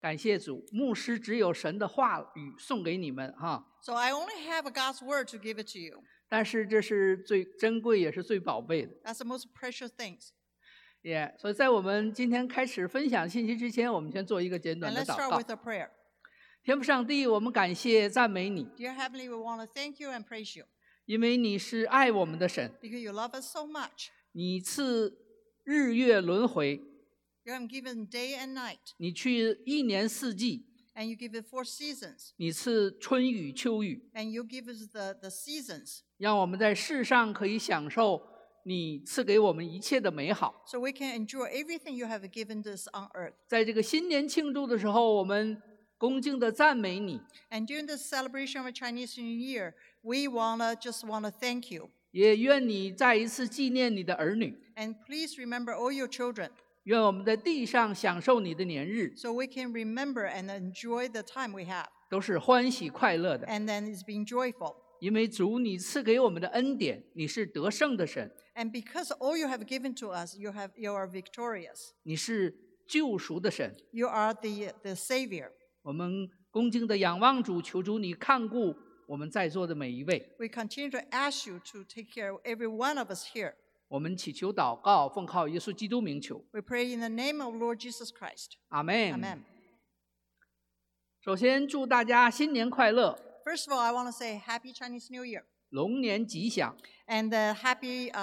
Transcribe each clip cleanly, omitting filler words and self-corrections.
感谢主，牧师只有神的话语送给你们哈。 So I only have God's word to give it to you. 但是这是最珍贵也是最宝贝的。 That's the most precious things. 所以在我们今天开始分享信息之前，我们先做一个简 And 短的 let's 祷 start 告。 with a prayer. 天父上帝，我们感谢赞美你， Dear Heavenly, we want to thank you and praise you 因为你是爱我们的神， because you love us so much. 你赐日月轮回， You have given day and night, 你去一年四季， and you give it 4 seasons, 你赐春雨秋雨， and you give us the seasons 让我们在世上可以享受你赐给我们一切的美好。 so we can enjoy everything you have given us on earth. 在这个新年庆祝的时候，我们恭敬的赞美你， And during the celebration of Chinese New Year, we just want to thank you. 也愿你再一次纪念你的儿女， And please remember all your children 愿我们在地上享受你的年日 so we can remember and enjoy the time we have. 都是欢喜快乐的， And then it's being joyful. 因为主你赐给我们的恩典，你是得胜的神， And because all you have given to us, you are victorious. 你是救赎的神。 You are the Savior. 我们恭敬的仰望主，求主你看顾我们在座的每一位。 We continue to ask you to take care of every one of us here. 我们祈求祷告，奉靠耶稣基督名求， We pray in the name of Lord Jesus Christ. 阿门。 Amen. 首先祝大家新年快乐， First of all, I want to say Happy Chinese New Year 龙年吉祥， and Happy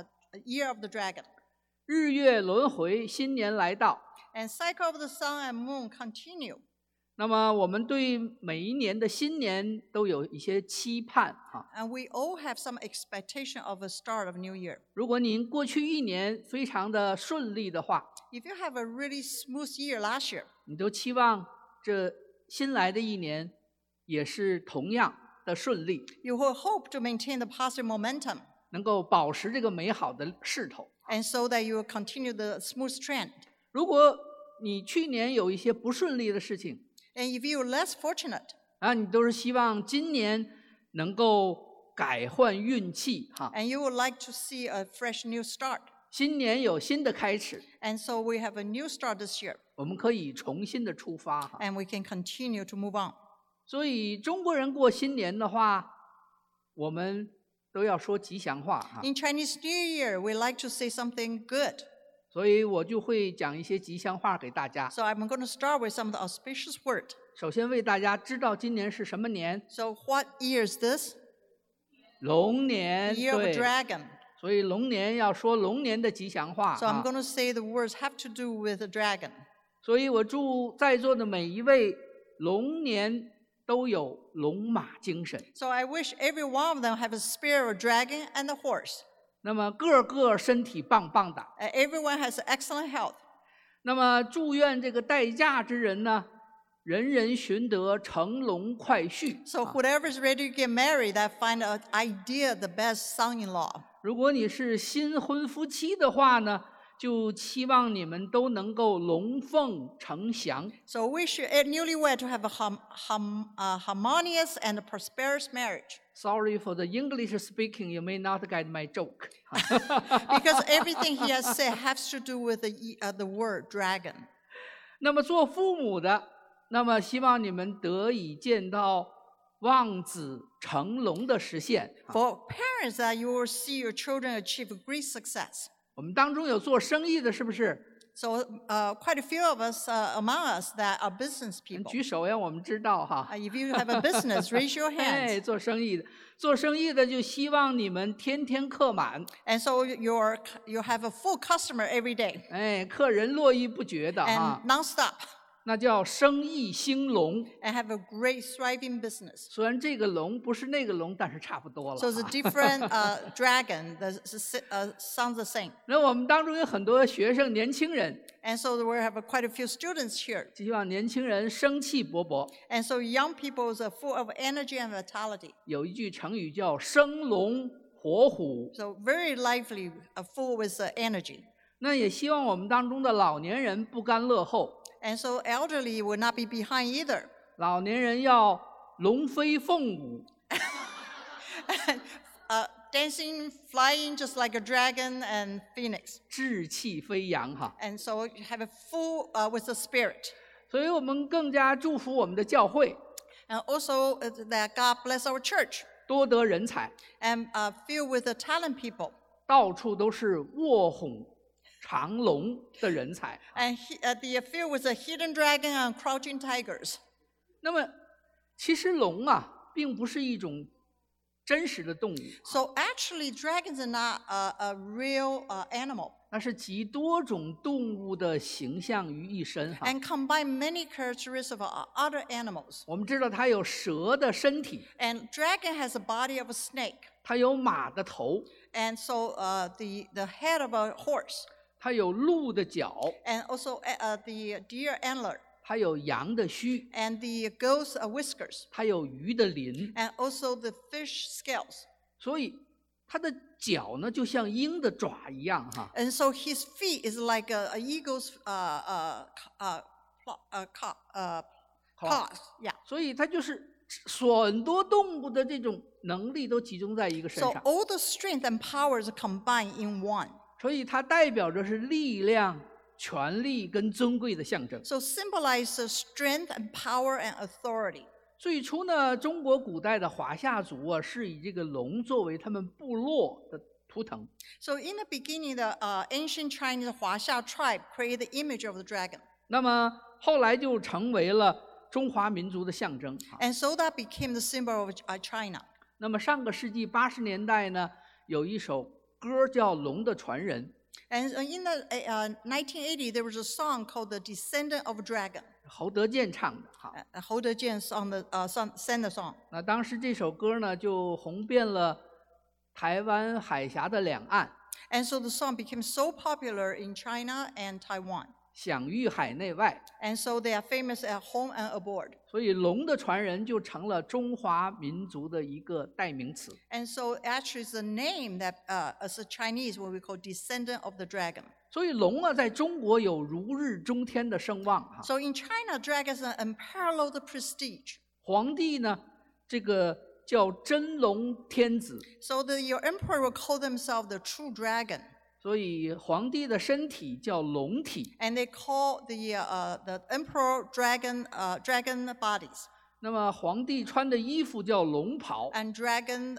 Year of the Dragon. 日月轮回，新年来到。 And cycle of the sun and moon continue. 那么我们对每一年的新年都有一些期盼哈。 And we all have some expectation of a start of New Year. 如果您过去一年非常的顺利的话， If you have a really smooth year last year, 你都期望这新来的一年也是同样的顺利， you will hope to maintain the positive momentum 能够保持这个美好的势头。 and so that you will continue the smooth trend. 如果你去年有一些不顺利的事情， And if you are less fortunate, 你都是希望今年能够改换运气哈， and you would like to see a fresh new start. 新年有新的开始， And so we have a new start this year, 我们可以重新的出发哈。 and we can continue to move on. 所以中国人过新年的话，我们都要说吉祥话哈。 In Chinese New Year, we like to say something good. 所以我就会讲一些吉祥话给大家。 So I'm going to start with some of the auspicious word. 首先为大家知道今年是什么年， So what year is this? 龙年。 Year of a 对， dragon. 所以龙年要说龙年的吉祥话 So I'm 哈。 going to say the words have to do with a dragon. 所以我祝在座的每一位龙年都有龙马精神， So I wish every one of them have a spirit of a dragon and a horse. 那么个个身体棒棒的。 Everyone has excellent health. 那么祝愿这个待嫁之人呢，人人寻得成龙快婿。 So whoever is ready to get married, that find an idea the best son-in-law. 如果你是新婚夫妻的话呢，就期望你们都能够龙凤呈祥。 So wish newlywed to have a harmonious and a prosperous marriage. Sorry for the English speaking, you may not get my joke. Because everything he has said has to do with the word dragon. 那么做父母的，那么希望你们得以见到望子成龙的实现。 For parents, that you will see your children achieve great success. 我们当中有做生意的，是不是？ So quite a few of us among us that are business 您 people. 举手呀，我们知道哈。 If you have a business, raise your 哎， hands. 做生意的，做生意的就希望你们天天客满， And so you have a full customer every day 哎，客人络绎不绝的哈 and，nonstop, 那叫生意兴隆。 and have a great thriving business. 虽然这个龙不是那个龙，但是差不多了 So it's a 啊。 different dragon that sounds the same. 那我们当中有很多学生、年轻人， And so we have quite a few students here. 希望年轻人生气勃勃。 And so young people are full of energy and vitality. 有一句成语叫生龙活虎。 So very lively, full with energy. 那也希望我们当中的老年人不甘落后， And so elderly will not be behind either. 老年人要龙飞凤舞， Dancing, flying just like a dragon and phoenix. 志气飞扬哈。 And so you have a full with the spirit. 所以我们更加祝福我们的教会 And also that God bless our church 多得人才， and filled with the talent people. 到处都是卧虎藏龙的人才。 And the filled with the hidden dragon and crouching tigers. 那么，其实龙啊，并不是一种真实的动物， So actually, dragons are not a real animal 那是集多种动物的形象于一身哈。 and combine many characteristics of other animals. 我们知道它有蛇的身体， And dragon has the body of a snake. 它有马的头， And so the head of a horse. 它有鹿的脚， And also the deer antler. 它有羊的须， And the goat's whiskers. 它有鱼的鳞， And also the fish scales. 所以它的脚呢，就像鹰的爪一样哈。 And so his feet is like a eagle's claws. Yeah. 所以它就是很多动物的这种能力都集中在一个身 So 上， all the strength and powers are combined in one. 所以它代表着是力量、权力跟尊贵的象征。 So symbolizes strength and power and authority. 最初呢，中国古代的华夏族啊，是以这个龙作为他们部落的图腾。 So in the beginning, the ancient Chinese Huaxia tribe created the image of the dragon. 那么后来就成为了中华民族的象征啊。 And so that became the symbol of China. 那么上个世纪80年代呢，有一首歌叫《龙的传人》， And in the 1980, there was a song called "The Descendant of a Dragon." 侯德健唱的哈。 Hou Dejian on the sang the song. 那当时这首歌呢，就红遍了台湾海峡的两岸， And so the song became so popular in China and Taiwan. 享誉海内外。 And so they are famous at home and abroad. 所以龙的传人就成了中华民族的一个代名词。 And so actually it's the name that as a Chinese what we call descendant of the dragon. 所以龙啊，在中国有如日中天的声望哈。 So in China, dragons are unparalleled prestige. 皇帝呢，这个叫真龙天子， So your emperor will call themselves the true dragon. 所以皇帝的身体叫龙体。 And they call the emperor dragon bodies. 那么皇帝穿的衣服叫龙袍， And dragon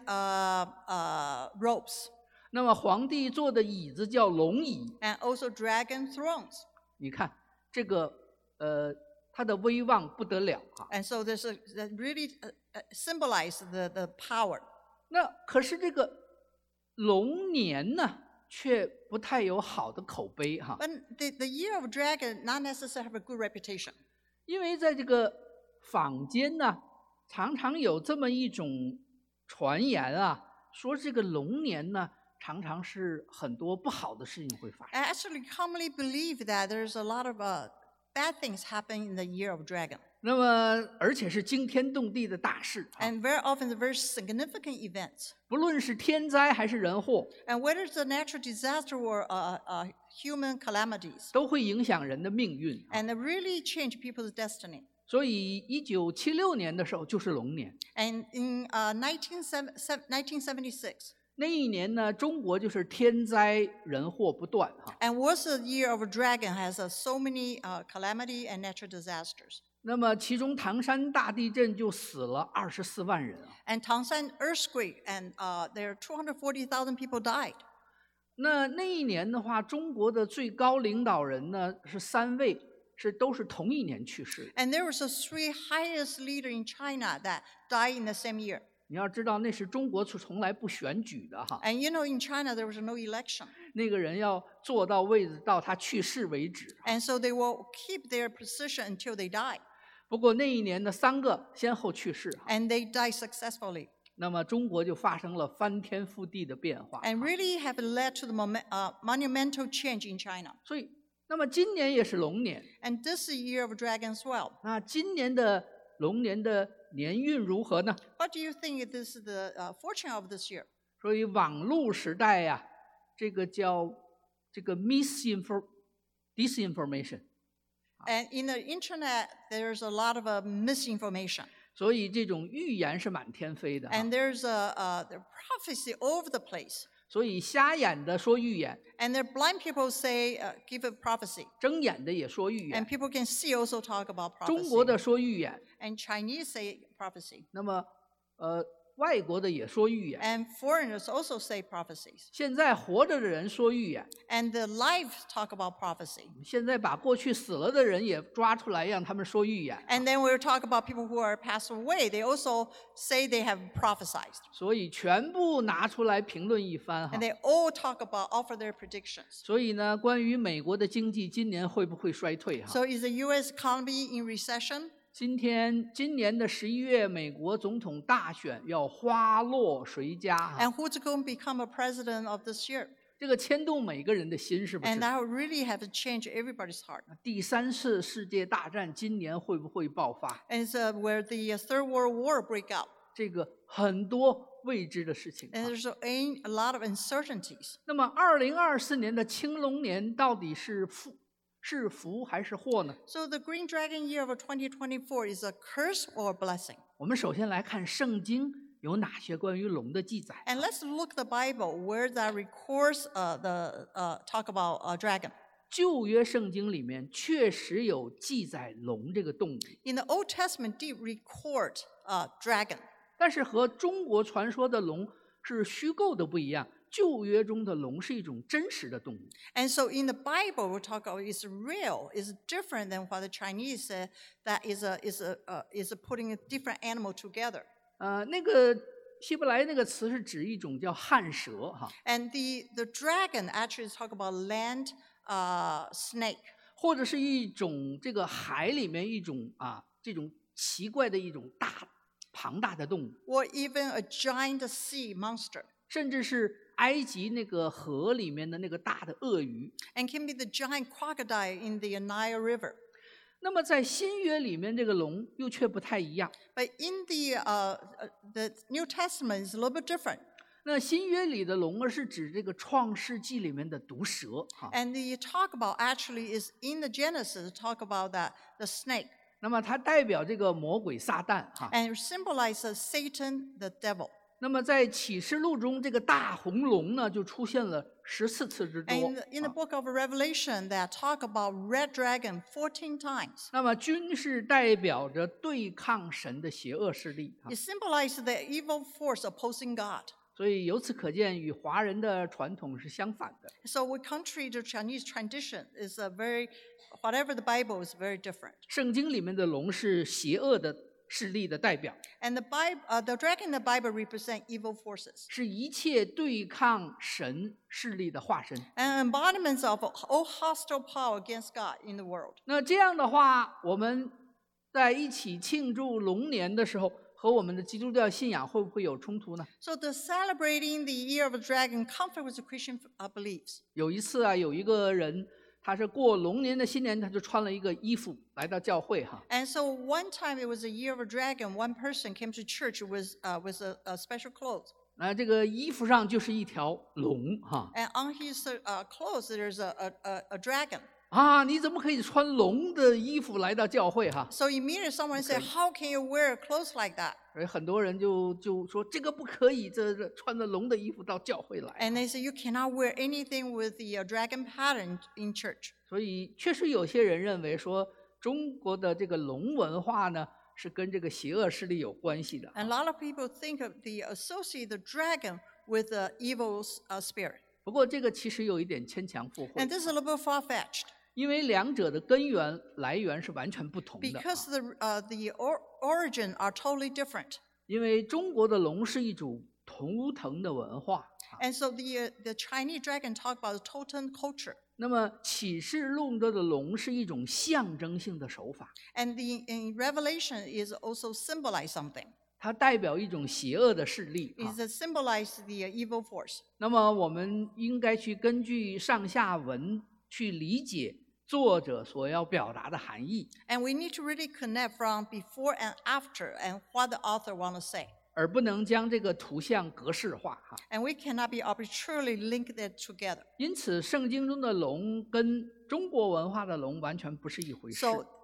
robes. 那么皇帝坐的椅子叫龙椅。 And also dragon thrones. 你看这个它的威望不得了啊。 And so that really symbolize the power. 那可是这个龙年呢，却不太有好的口碑哈。 But the year of dragon not necessarily have a good reputation. 因为在这个坊间呢，常常有这么一种传言啊，说这个龙年呢，常常是很多不好的事情会发生。 I actually commonly believe that there's a lot of bad things happen in the year of dragon. 那么，而且是惊天动地的大事啊， And very often, the very significant events. 不论是天灾还是人祸， And whether it's a natural disaster or human calamities. 都会影响人的命运。 And they really change people's destiny. 所以，1976年的时候就是龙年， And in 1976, 那一年呢，中国就是天灾人祸不断哈。 and was the year of a dragon, has so many calamity and natural disasters. 那么，其中唐山大地震就死了24万人啊。 And Tangshan earthquake, and there 240,000 people died. 那一年的话，中国的最高领导人呢是3位，都是同一年去世的。 And there was a 3 highest leader in China that died in the same year. 你要知道，那是中国从来不选举的哈， And you know, in China, there was no election. 那个人要坐到位子到他去世为止。 And so they will keep their position until they die. 不过那一年的3个先后去世哈， And they die successfully. 那么中国就发生了翻天覆地的变化。 And really have led to the monumental change in China. 所以，那么今年也是龙年， And this is the year of dragon as well. 那今年的龙年的年运如何呢？ What do you think this is the fortune of this year? 所以网络时代呀，这个叫这个 disinformation。 And in the internet, there's a lot of misinformation. 所以这种预言是满天飞的哈。 And there's the prophecy all over the place. 所以瞎眼的说预言， And there are blind people say, give a prophecy. 睁眼的也说预 And 言， people can see also talk about 中国 prophecy. 的说预言， And Chinese say prophecy. 那么外国的也说预言。 And foreigners also say prophecies. 现在活着的人说预言， And the live talk about prophecy. 现在把过去死了的人也抓出来，让他们说预言。 And then we'll talk about people who are passed away. They also say they have prophesied. 所以全部拿出来评论一番哈 And。they all talk about, offer their predictions. 所以呢，关于美国的经济今年会不会衰退哈？ So is the U.S. economy in recession? 今年的11月，美国总统大选要花落谁家哈？ And who's going to become a president of this year? 这个牵动每个人的心，是不 And 是？ that will really have to change everybody's heart. 第3次世界大战今年会不会爆发？ And it's where the Third World War break out. 这个很多未知的事情。 And there's a lot of uncertainties. 那么2024年的青龙年到底是福还是祸呢？ So the Green Dragon year of 2024 is a curse or a blessing? 我们首先来看圣经有哪些关于龙的记载。 And let's look at the Bible where that records talk about a dragon. 旧约圣经里面确实有记载龙这个动物， In the Old Testament, did record dragon. 但是和中国传说的龙是虚构的不一样。旧约中的龙是一种真实的动物， And so in the Bible, we talk about is real, is different than what the Chinese say, that is putting a different animal together. 那个希伯来那个词是指一种叫旱蛇哈， And the dragon actually is talk about land snake. 或者是一种这个海里面一种这种奇怪的一种庞大的动物， Or even a giant sea monster. 甚至是埃及那个河里面的那个大的鳄鱼。 And can be the giant crocodile in the Nile River. 那么在新约里面，这个龙又却不太一样。 But in the New Testament is a little bit different. 那新约里的龙是指这个创世纪里面的毒蛇哈。 And the talk about actually is in the Genesis, talk about the snake. 那么它代表这个魔鬼撒旦哈。 And it symbolizes Satan, the devil. 那么在启示录中，这个大红龙呢就出现了14次之多。 And in the book of Revelation, that talk about red dragon 14 times. 那么均是代表着对抗神的邪恶势力啊。 It symbolizes the evil force opposing God. 所以由此可见，与华人的传统是相反的。 So with contrary to Chinese tradition, is whatever the Bible is very different. 圣经里面的龙是邪恶的势力的代表， And the dragon in the Bible represent evil forces 是一切对抗神势力的化身。 and embodiments of all hostile power against God in the world. 那这样的话，我们在一起庆祝龙年的时候，和我们的基督教信仰会不会有冲突呢？ So the celebrating the year of the dragon conflict with the Christian beliefs. 有一次有一个人，他是过龙年的新年，他就穿了一个衣服来到教会哈。 And so one time it was a year of a dragon. One person came to church with a special clothes. 这个衣服上就是一条龙哈。 And on his clothes there's a dragon. 你怎么可以穿龙的衣服来到教会哈？ So immediately someone said, "How can you wear clothes like that?" 而很多人就说这个不可以，这穿着龙的衣服到教会来。 And they say you cannot wear anything with the dragon pattern in church. 所以确实有些人认为说，中国的这个龙文化呢，是跟这个邪恶势力有关系的。 And a lot of people think of associate the dragon with the evil spirit. 不过这个其实有一点牵强附会 And，this is a little bit far-fetched 因为两者的根源来源是完全不同的。 because the origin are totally different. 因为中国的龙是一种图腾的文化。 And so the Chinese dragon talk about the totem culture. 那么启示录中的龙是一种象征性的手法， And in Revelation is also symbolize something. 它代表一种邪恶的势力。 Is symbolize the evil force. 那么我们应该去根据上下文去理解作者所要表达的含义， And we need to really connect from before and after and what the author want to say. 而不能将这个图像格式化。 And we cannot be arbitrarily linked it together. 因此，圣经中的龙跟中国文化的龙完全不是一回事。 So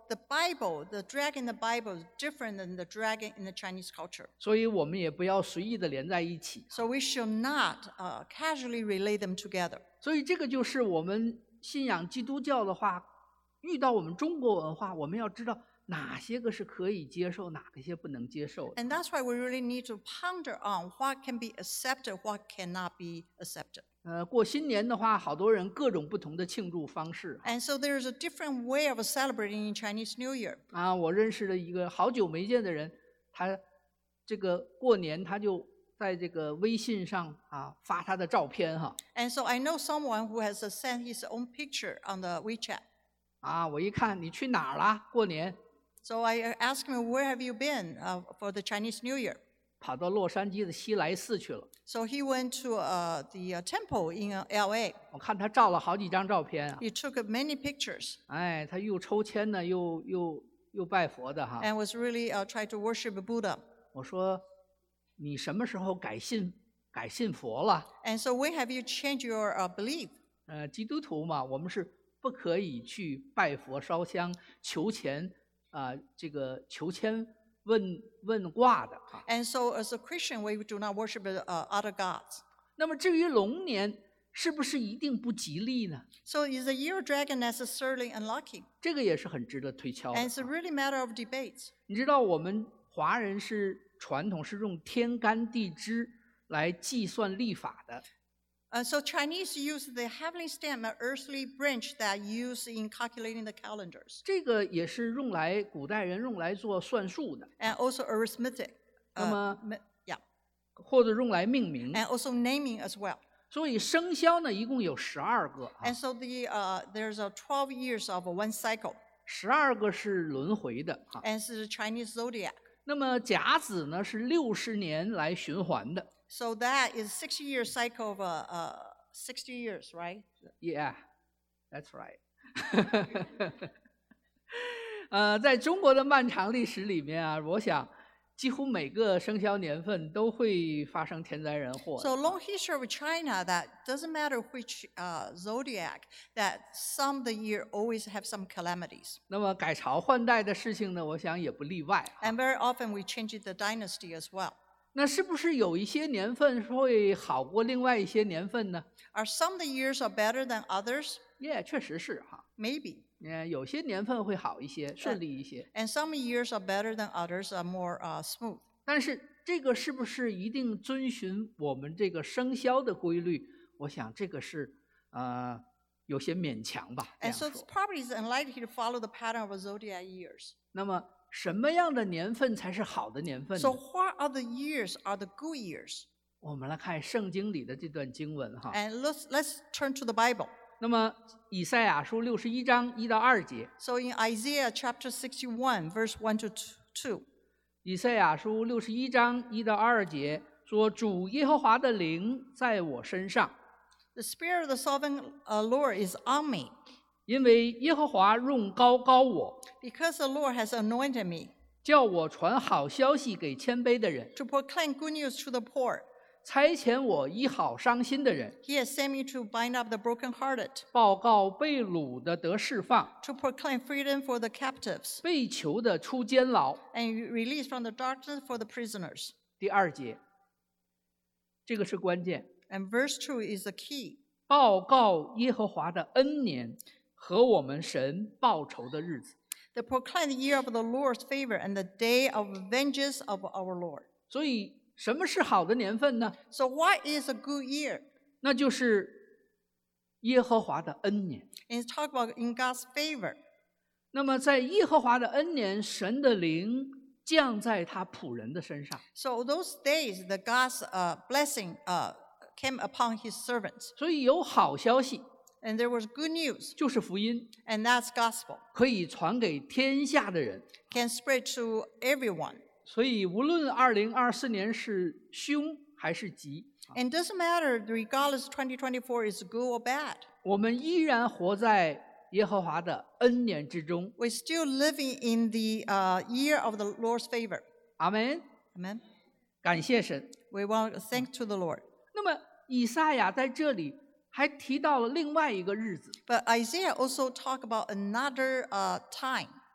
the Bible, the dragon in the Bible is different than the dragon in the Chinese culture. 所以我们也不要随意的连在一起。 So we should not casually relate them together. 所以这个就是我们信仰基督教的话，遇到我们中国文化，我们要知道哪些个是可以接受，哪些不能接受的。 And that's why we really need to ponder on what can be accepted, what cannot be accepted. 过新年的话，好多人各种不同的庆祝方式 And so there's a different way of celebrating in Chinese New Year. 啊。我认识了一个好久没见的人，他这个过年他就在这个微信上啊发他的照片哈 And so I know someone who has sent his own picture on the WeChat. 啊，我一看你去哪儿了？过年 So I asked him, where have you been for the Chinese New Year? 跑到洛杉矶的西来寺去了。 So he went to the temple in LA. 我看他照了好几张照片啊， He took many pictures 哎，他又抽签呢，又拜佛的哈。 and was really trying to worship Buddha. 我说你什么时候改信佛了？ And so when have you changed your belief? 基督徒嘛，我们是不可以去拜佛烧香求钱这个求签问卦的啊。 And so as a Christian, we do not worship other gods. 那么至于龙年是不是一定不吉利呢？ So is the year of dragon necessarily unlucky? 这个也是很值得推敲的 And it's 啊。 really a matter of debate. 你知道我们华人是传统是用天干地支来计算历法的。 So Chinese use the heavenly stem, an earthly branch that used in calculating the calendars, 这个也是古代人用来做算术的， and also arithmetic. 那么 Yeah, 或者用来命名。 and also naming as well. 所以生肖呢，一共有12个啊 And so there's 12 years of one cycle, ，12个是轮回的啊。 and it's the Chinese zodiac. 那么甲子呢是60年来循环的 So that is 60-year cycle of 60 years, right? ，Yeah, that's right 。在中国的漫长历史里面啊，我想几乎每个生肖年份都会发生天灾人祸的。 So long history of China that doesn't matter which zodiac, that some of the year always have some calamities. 那么改朝换代的事情呢，我想也不例外啊。 And very often we change the dynasty as well. 那是不是有一些年份会好过另外一些年份呢？ Are some of the years are better than others? 也确实是哈。 Maybe. 有些年份会好一些，顺利一些。 And some years are better than others, are more smooth. 但是这个是不是一定遵循我们这个生肖的规律？我想这个是有些勉强吧。这 And 样 so 说 it's probably is unlikely to follow the pattern of zodiac years. 那么什么样的年份才是好的年份 So 呢？ what are the years are the good years? 我们来看圣经里的这段经文哈。 And let's turn to the Bible. 那么以赛亚书61章1到2节， So in Isaiah chapter 61, verse 1 to 2, 以赛亚书61章1到2节说：“主耶和华的灵在我身上， the Spirit of the sovereign Lord is on me, 因为耶和华用膏膏我， because the Lord has anointed me 叫我传好消息给谦卑的人， to proclaim good news to the poor. 差遣我医好伤心的人， He has sent me to bind up the brokenhearted, 报告被掳的得释放， to proclaim freedom for the captives, 被囚的出监牢。” and release from the darkness for the prisoners. 第2节，这个是关键。 And verse 2 is the key. 报告耶和华的恩年和我们神报仇的日子。 They proclaim the year of the Lord's favor and the day of vengeance of our Lord. 所以什么是好的年份呢？ So what is a good year? 那就是耶和华的恩年。 And it's talk about in God's favor. 那么在耶和华的恩年，神的灵降在他仆人的身上， So those days, the God's blessing came upon his servants. 所以有好消息， And there was good news, 就是福音， and that's gospel. 可以传给天下的人。 Can spread to everyone. 所以无论2024年是凶还是吉， And doesn't matter, regardless 2024 is good or bad. 我们依然活在耶和华的恩年之中。 We're still living in the year of the Lord's favor. 阿门。 Amen. 感谢神。 We want to thank to the Lord. 那么以赛亚在这里还提到了另外一个日子， But Isaiah also talk about another time.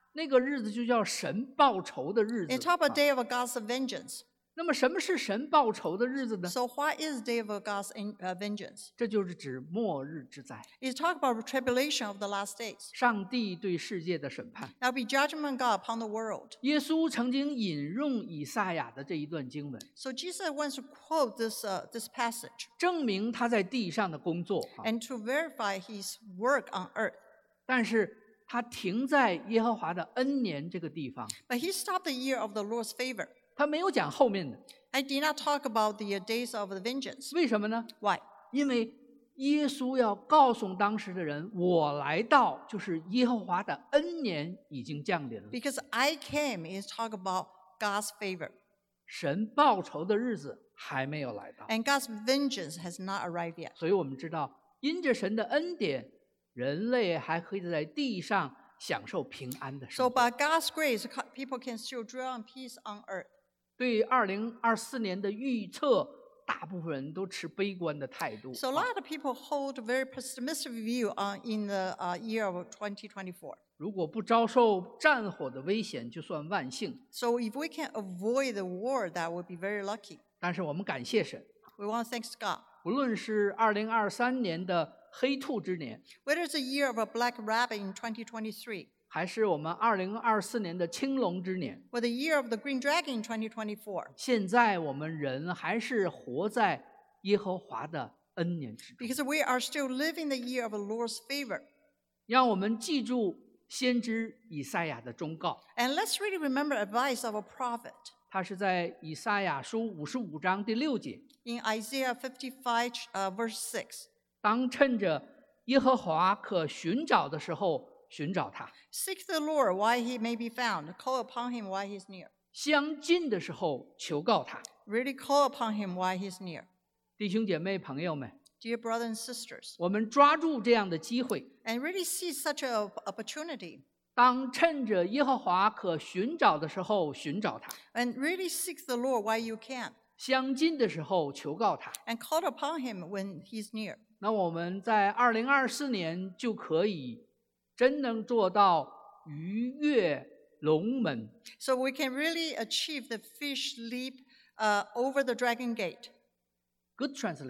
那个日子就叫神报仇的日 It 子。 talk about day of God's vengeance. 那么什么是神报仇的日子呢？ So what is day of God's vengeance? 这就是指末日之灾， It talk about tribulation of the last days. 上帝对世界的审判。 There will be judgment of God upon the world. 耶稣曾经引用以赛亚的这一段经文， So Jesus wants to quote this passage 证明他在地上的工作。 and to verify his work on earth. 但是他停在耶和华的恩年这个地方， But he stopped the year of the Lord's favor. 他没有讲后面的。 I did not talk about the days of the vengeance. 为什么呢？ Why? 因为耶稣要告诉当时的人，我来到就是耶和华的恩年已经降临了， Because I came is talk about God's favor. 神报仇的日子还没有来到。 And God's vengeance has not arrived yet. 所以我们知道，因着神的恩典，人类还可以在地上享受平安的 So 生活。 by God's grace, people can still dwell in peace on earth. 对2024年的预测，大部分人都持悲观的态度。 So a lot of people hold a very pessimistic view in the year of 2024. 如果不遭受战火的危险，就算万幸。 So if we can avoid the war, that would be very lucky. 但是我们感谢神， We want to thank God. 无论是2023年的黑兔之年， Whether it's the year of a black rabbit in 2023, 还是我们2024年的青龙之年， or the year of the green dragon in 2024, 现在我们人还是活在耶和华的恩年之中。 because we are still living the year of the Lord's favor. 让我们记住先知以赛亚的忠告， And let's really remember advice of a prophet. 他是在以赛亚书55章第6节， In Isaiah 55, verse 6, 当趁着耶和华可寻找的时候寻找他， seek the Lord while he may be found. Call upon him while he is near. 相近的时候求告他。 Really call upon him while he is near. 弟兄姐妹朋友们， Dear brothers and sisters, 我们抓住这样的机会， and really seize such an opportunity 当趁着耶和华可寻找的时候寻找他， and really seek the Lord while you can 相近的时候求告他。 and call upon him when he's near. 那我们在2024年就可以真能做到鱼跃龙门。 So we can really achieve the fish leap over the dragon gate. Good translation 。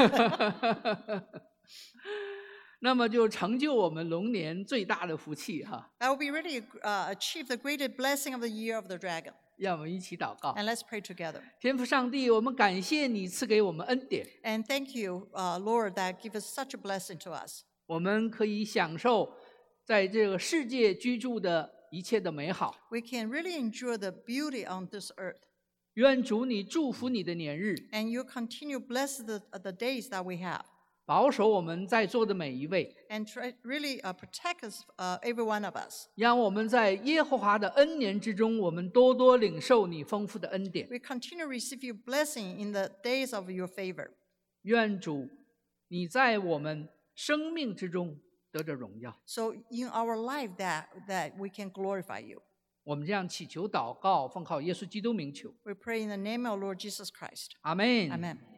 那么就成就我们龙年最大的福气哈。 That will be really achieve the greatest blessing of the year of the dragon. 让我们一起祷告。 And let's pray together. 天父上帝，我们感谢你赐给我们恩典， And thank you, Lord, that give us such a blessing to us. 我们可以享受在这个世界居住的一切的美好。 We can really enjoy the beauty on this earth. 愿主你祝福你的年日， And you continue bless the days that we have. 保守我们在座的每一位， And really protect us, every one of us. 让我们在耶和华的恩年之中，我们多多领受你丰富的恩典。 We continue to receive your blessing in the days of your favor. 愿主你在我们生命之中得着荣耀。 So in our life that we can glorify you. 我们这样祈求祷告，奉靠耶稣基督名求， We pray in the name of Lord Jesus Christ. 阿门。 Amen.